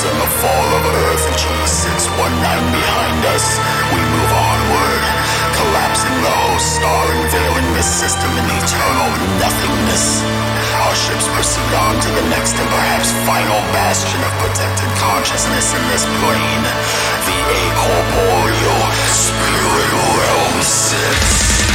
witnessing the fall of Earth G619 behind us. We move onward, collapsing the host star and veiling the system in eternal nothingness. Our ships proceed on to the next and perhaps final bastion of protected consciousness in this plane, the acorporeal Spirit Realm 6.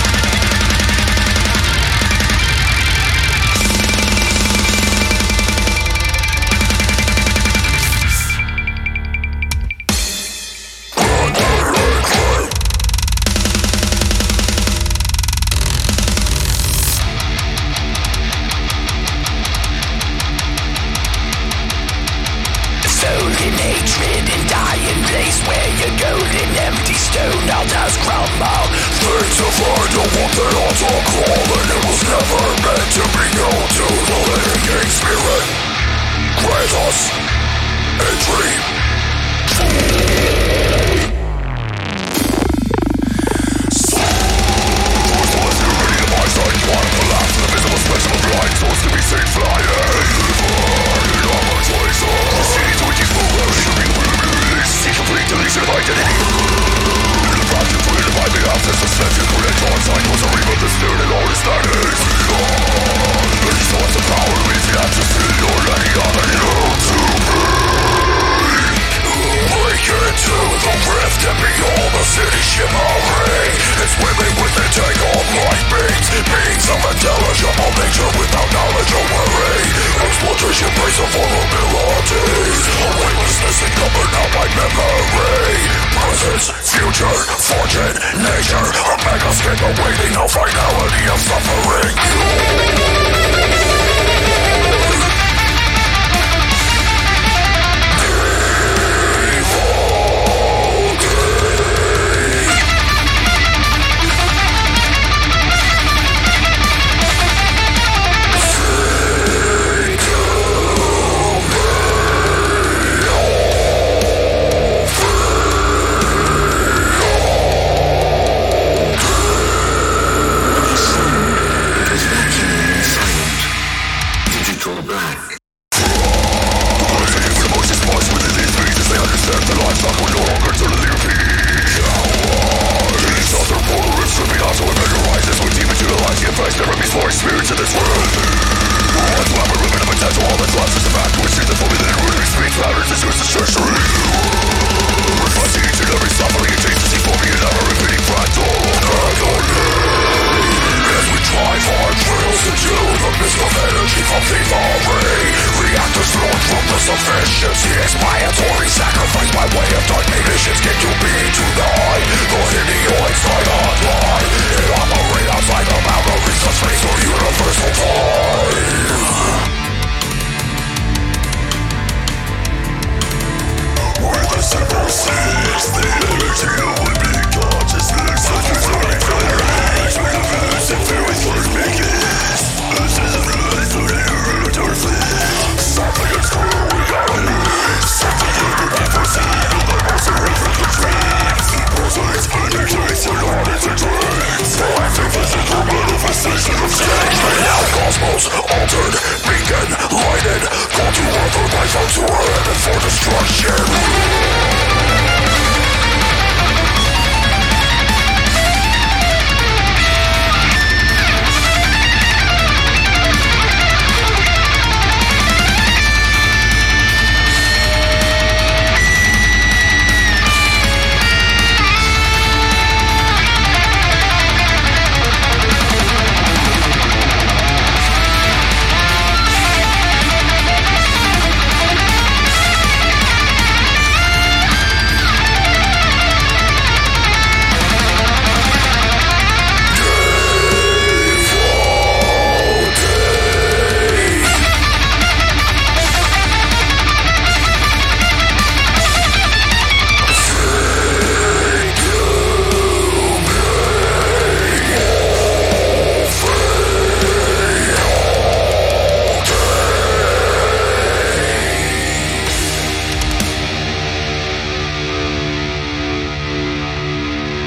Efficiency, expiatory sacrifice by way of dark nations get to be tonight. The idiots die not lie. They operate outside the boundaries of space or universal time.